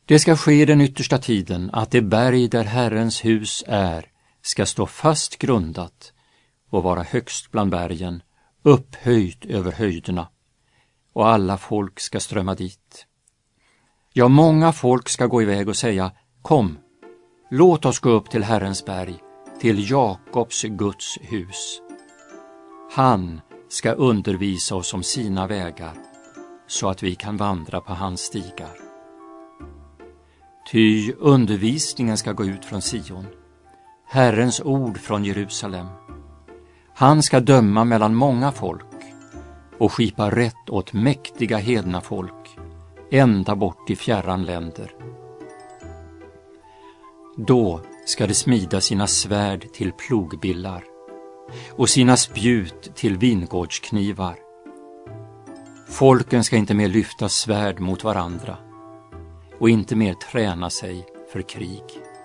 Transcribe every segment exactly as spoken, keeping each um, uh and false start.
Det ska ske i den yttersta tiden att det berg där Herrens hus är ska stå fast grundat och vara högst bland bergen, upphöjt över höjderna, och alla folk ska strömma dit. Ja, många folk ska gå iväg och säga: kom, låt oss gå upp till Herrens berg, till Jakobs Guds hus. Han ska undervisa oss om sina vägar, så att vi kan vandra på hans stigar. Ty undervisningen ska gå ut från Sion, Herrens ord från Jerusalem. Han ska döma mellan många folk och skipa rätt åt mäktiga hedna folk, ända bort i fjärran länder. Då ska det smida sina svärd till plogbillar och sina spjut till vingårdsknivar. Folken ska inte mer lyfta svärd mot varandra och inte mer träna sig för krig.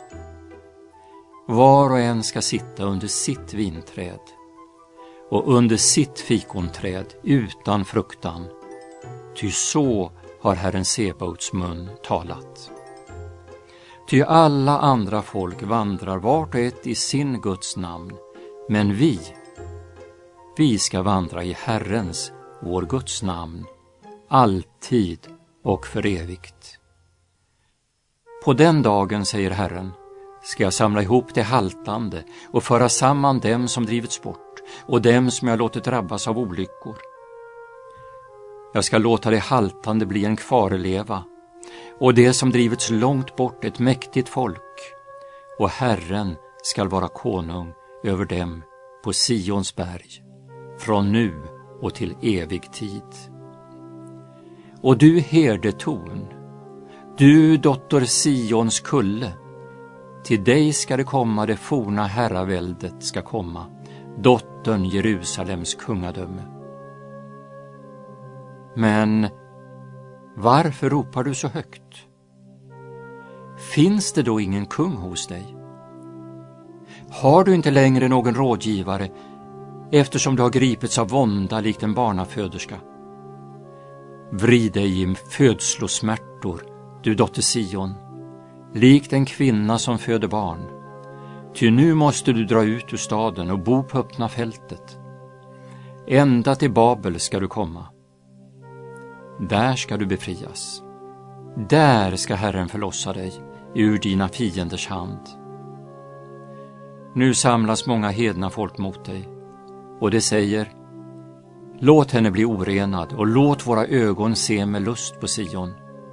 Var och en ska sitta under sitt vinträd och under sitt fikonträd utan fruktan, ty så har Herren Sebaots mun talat. Ty alla andra folk vandrar vart och ett i sin Guds namn, men vi, vi ska vandra i Herrens, vår Guds namn, alltid och för evigt. På den dagen, säger Herren, ska jag samla ihop det haltande och föra samman dem som drivits bort och dem som jag låtit drabbas av olyckor. Jag ska låta det haltande bli en kvarleva och det som drivits långt bort ett mäktigt folk, och Herren skall vara konung över dem på Sions berg, från nu och till evig tid. Och du herdetorn, du dotter Sions kulle, till dig ska det komma, det forna herraväldet ska komma, dottern Jerusalems kungadöme. Men varför ropar du så högt? Finns det då ingen kung hos dig? Har du inte längre någon rådgivare, eftersom du har gripits av vånda likt en barnaföderska? Vrid dig i födslosmärtor, du dotter Sion, likt en kvinna som föder barn. Ty nu måste du dra ut ur staden och bo på öppna fältet. Ända till Babel ska du komma. Där ska du befrias. Där ska Herren förlossa dig ur dina fienders hand. Nu samlas många hedna folk mot dig, och det säger: låt henne bli orenad och låt våra ögon se med lust på Sion.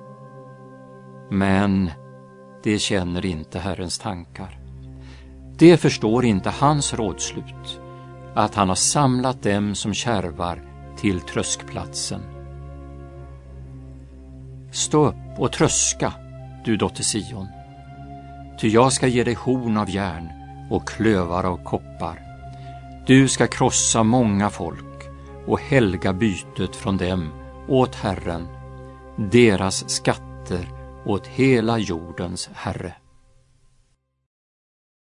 Men det känner inte Herrens tankar. Det förstår inte hans rådslut, att han har samlat dem som kärvar till tröskplatsen. Stå upp och tröska, du dotter Sion, ty jag ska ge dig horn av järn och klövar av koppar. Du ska krossa många folk och helga bytet från dem åt Herren, deras skatter åt hela jordens Herre.